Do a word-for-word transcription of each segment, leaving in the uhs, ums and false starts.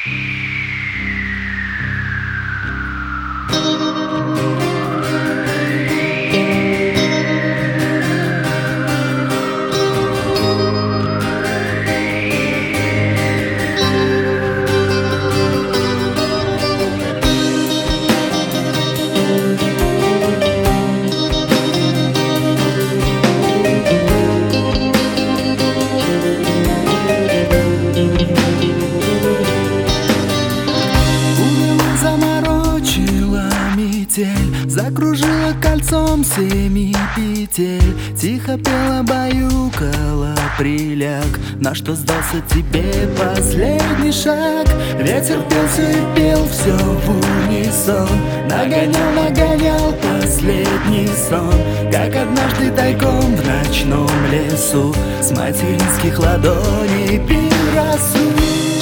Закружила кольцом семи петель, тихо пела, баюкала, приляг. На что сдался тебе последний шаг? Ветер пел все и пел все в унисон, нагонял, нагонял последний сон, как однажды тайком в ночном лесу с материнских ладоней пил росу.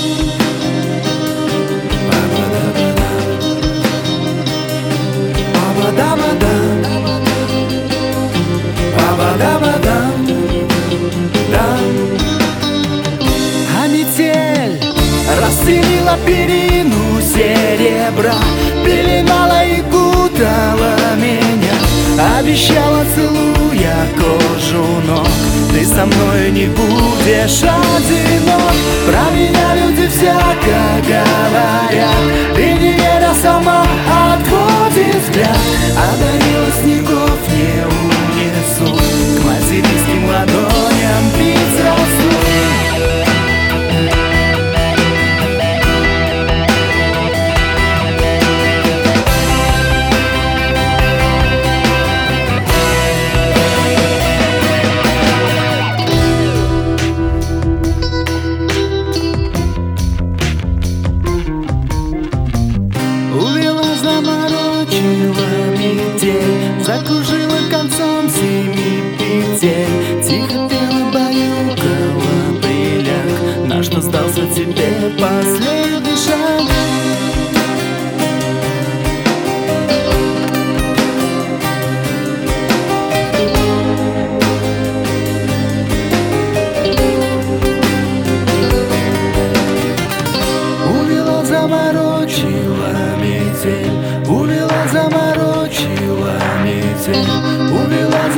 А метель расстелила перину серебра, пеленала и кутала меня, обещала, целуя кожу ног: ты со мной не будешь одинок. Про меня люди всяко говорят, ты не веря сама отводит взгляд. Одарила снегов не унесу, к материнским ладоням пить росу. Закружила концом семи петель, тихо пела, баюкала, приляг. На что сдался тебе последний шаг? Увела, заморочила метель, увела, заморочила метель, увела,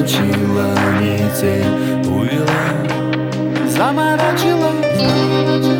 заморочила метель, увела, заморочила, заморочила.